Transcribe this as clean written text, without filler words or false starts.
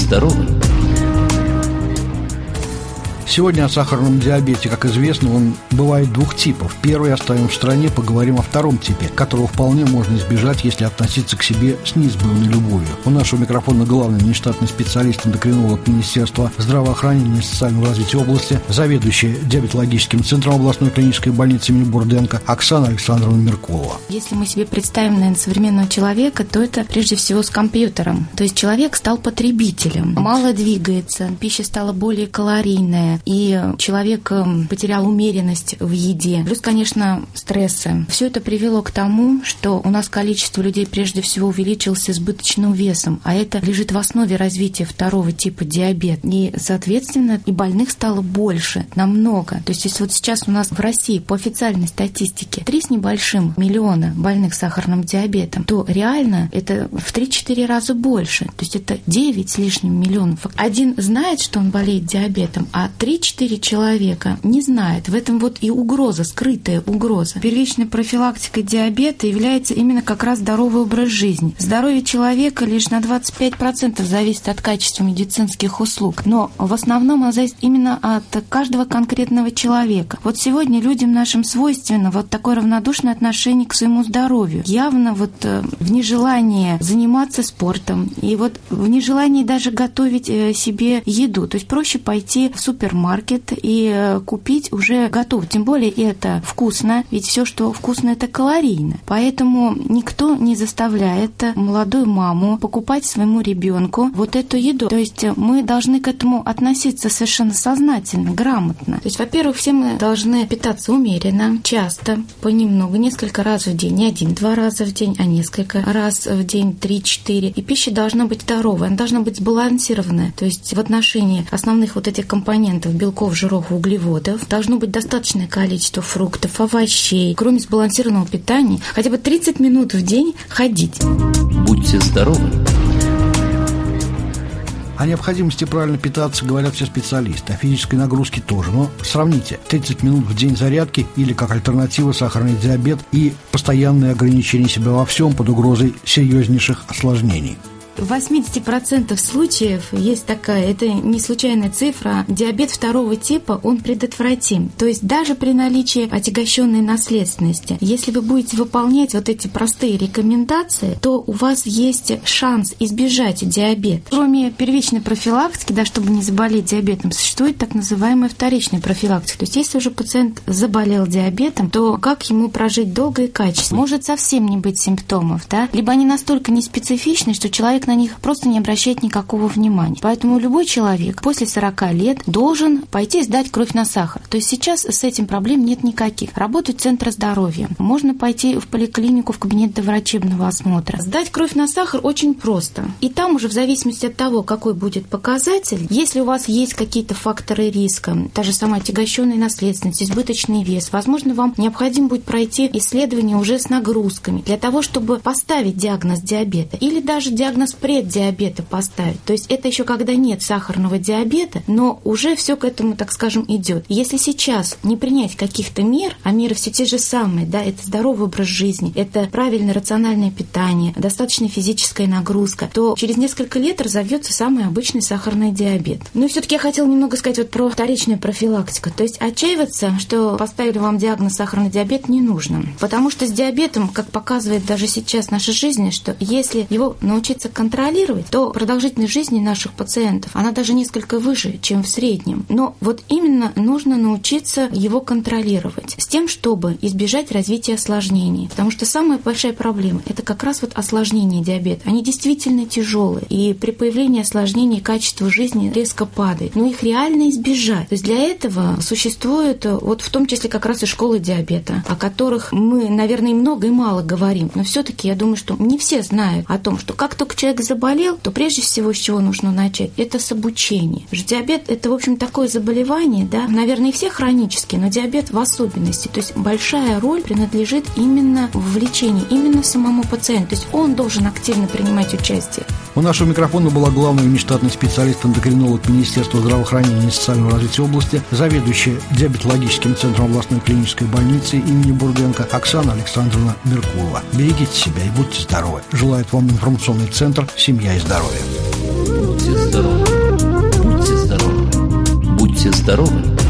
здоровы! Сегодня о сахарном диабете, как известно, он бывает двух типов. Первый оставим в стороне, поговорим о втором типе, которого вполне можно избежать, если относиться к себе с неизбывной любовью. У нашего микрофона главный внештатный специалист-эндокринолог Министерства здравоохранения и социального развития области, заведующая диабетологическим центром областной клинической больницы имени Бурденко Оксана Александровна Меркулова. Если мы себе представим, наверное, современного человека, то это прежде всего с компьютером. То есть человек стал потребителем, мало двигается, пища стала более калорийная, и человек потерял умеренность в еде. Плюс, конечно, стрессы. Все это привело к тому, что у нас количество людей прежде всего увеличилось с избыточным весом, а это лежит в основе развития второго типа диабета. И, соответственно, и больных стало больше, намного. То есть, если вот сейчас у нас в России по официальной статистике 3 с небольшим миллиона больных сахарным диабетом, то реально это в 3-4 раза больше. То есть, это 9 с лишним миллионов. Один знает, что он болеет диабетом, а 3-4 человека не знают. В этом вот и угроза, скрытая угроза. Первичной профилактикой диабета является именно как раз здоровый образ жизни. Здоровье человека лишь на 25% зависит от качества медицинских услуг, но в основном оно зависит именно от каждого конкретного человека. Вот сегодня людям нашим свойственно вот такое равнодушное отношение к своему здоровью. Явно вот в нежелании заниматься спортом и вот в нежелании даже готовить себе еду. То есть проще пойти в супермаркет и купить уже готово. Тем более это вкусно, ведь все, что вкусно, это калорийно. Поэтому никто не заставляет молодую маму покупать своему ребенку вот эту еду. То есть мы должны к этому относиться совершенно сознательно, грамотно. То есть, во-первых, все мы должны питаться умеренно, часто, понемногу, несколько раз в день. Не 1-2 раза в день, а несколько раз в день, 3-4. И пища должна быть здоровая, она должна быть сбалансированная. То есть в отношении основных вот этих компонентов белков, жиров, углеводов должно быть достаточное количество фруктов, овощей. Кроме сбалансированного питания, хотя бы 30 минут в день ходить. Будьте здоровы! О необходимости правильно питаться говорят все специалисты, о физической нагрузке тоже. Но сравните 30 минут в день зарядки или как альтернатива сахарный диабет и постоянное ограничение себя во всем под угрозой серьезнейших осложнений. В 80% случаев есть такая, это не случайная цифра, диабет второго типа, он предотвратим. То есть даже при наличии отягощенной наследственности, если вы будете выполнять вот эти простые рекомендации, то у вас есть шанс избежать диабета. Кроме первичной профилактики, да, чтобы не заболеть диабетом, существует так называемая вторичная профилактика. То есть если уже пациент заболел диабетом, то как ему прожить долго и качественно? Может совсем не быть симптомов, да? Либо они настолько неспецифичны, что человек на них просто не обращает никакого внимания. Поэтому любой человек после 40 лет должен пойти сдать кровь на сахар. То есть сейчас с этим проблем нет никаких. Работают центры здоровья. Можно пойти в поликлинику, в кабинет доврачебного осмотра. Сдать кровь на сахар очень просто. И там уже в зависимости от того, какой будет показатель, если у вас есть какие-то факторы риска, та же самая отягощенная наследственность, избыточный вес, возможно, вам необходимо будет пройти исследование уже с нагрузками для того, чтобы поставить диагноз диабета или даже диагноз преддиабета поставить. То есть это еще когда нет сахарного диабета, но уже все к этому, так скажем, идет. Если сейчас не принять каких-то мер, а меры все те же самые, да, это здоровый образ жизни, это правильное рациональное питание, достаточная физическая нагрузка, то через несколько лет разовьется самый обычный сахарный диабет. Ну и все-таки я хотела немного сказать вот про вторичную профилактику. То есть отчаиваться, что поставили вам диагноз сахарный диабет, не нужно. Потому что с диабетом, как показывает даже сейчас наша жизнь, что если его научиться контролировать, то продолжительность жизни наших пациентов, она даже несколько выше, чем в среднем. Но вот именно нужно научиться его контролировать с тем, чтобы избежать развития осложнений. Потому что самая большая проблема – это как раз вот осложнения диабета. Они действительно тяжелые, и при появлении осложнений качество жизни резко падает. Но их реально избежать. То есть для этого существует вот в том числе как раз и школы диабета, о которых мы, наверное, и много, и мало говорим. Но все-таки я думаю, что не все знают о том, что как только человек заболел, то прежде всего, с чего нужно начать, это с обучения. Потому что диабет – это, в общем, такое заболевание, да, наверное, и все хронические, но диабет в особенности. То есть большая роль принадлежит именно в лечении, именно самому пациенту. То есть он должен активно принимать участие. У нашего микрофона была главный внештатный специалист-эндокринолог Министерства здравоохранения и социального развития области, заведующая диабетологическим центром областной клинической больницы имени Бурденко Оксана Александровна Меркулова. Берегите себя и будьте здоровы. Желает вам информационный центр «Семья и здоровье». Будьте здоровы. здоровы!